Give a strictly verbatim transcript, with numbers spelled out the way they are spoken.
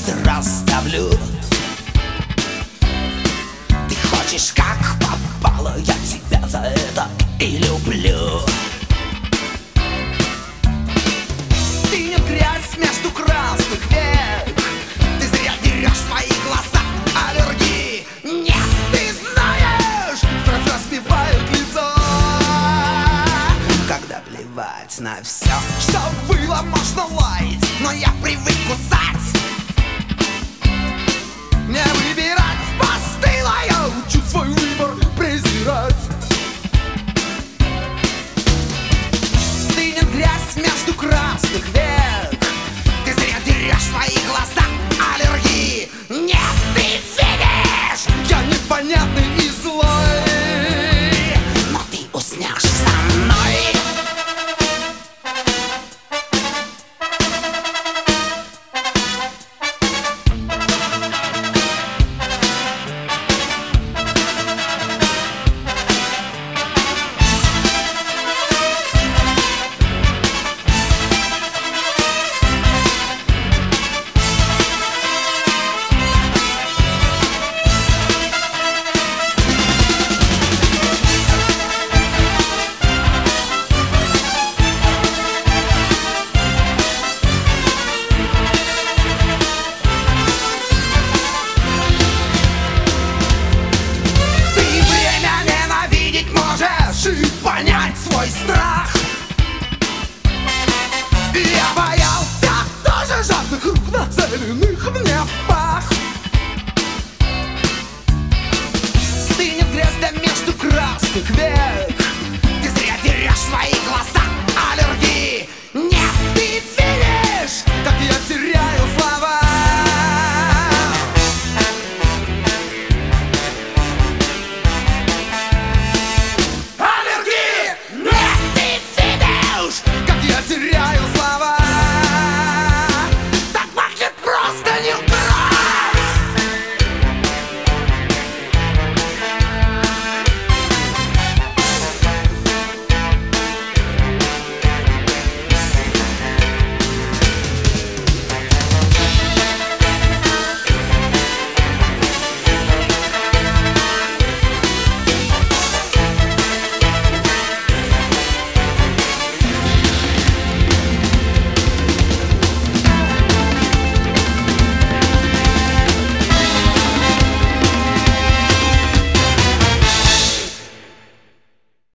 звезды расставлю. Ты хочешь, как попало, я тебя за это и люблю. Стынет грязь между красных век, ты зря дерешь свои глаза, аллергии нет. Ты знаешь, кровь разбивает лицо, когда плевать на все, что было, можно лаять, но я привык кусать, не выбирать. Постыло, я учу свой выбор презирать. Стынет грязь между красных век, ты зря дерешь свои глаза, аллергии нет.